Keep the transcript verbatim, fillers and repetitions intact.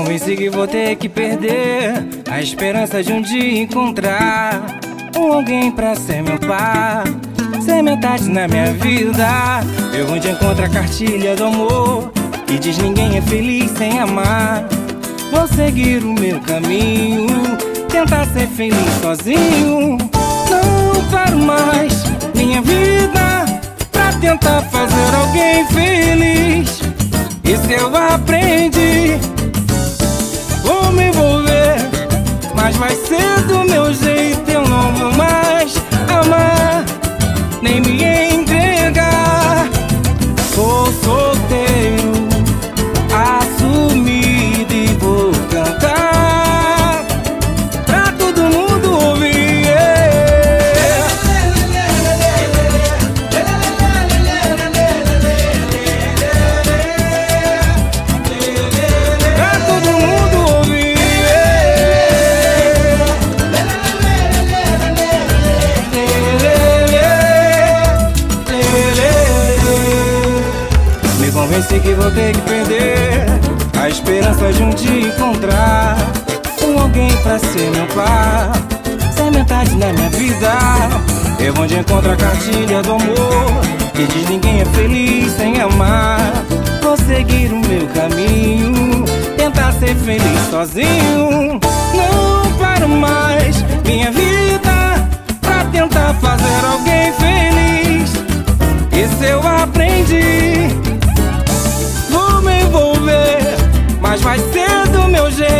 convenci que vou ter que perder a esperança de um dia encontrar um alguém pra ser meu par, ser metade na minha vida. Eu onde encontro a cartilha do amor que diz ninguém é feliz sem amar. Vou seguir o meu caminho, tentar ser feliz sozinho. Não paro mais minha vida pra tentar fazer alguém feliz. Isso eu aprendi. Vou me envolver, mas vai ser do meu jeito. Eu não vou mais amar, nem me entregar. Sou solteiro, assumido, e vou cantar pra todo mundo ouvir. Pra todo mundo ouvir. Me convenci que vou ter que perder a esperança de um dia encontrar um alguém pra ser meu par, ser metade na minha vida. Eu onde encontro a cartilha do amor que diz ninguém é feliz sem amar. Vou seguir o meu caminho, tentar ser feliz sozinho. Não paro mais minha vida pra tentar fazer alguém feliz. Isso eu aprendi. Vou me envolver, mas vai ser do meu jeito.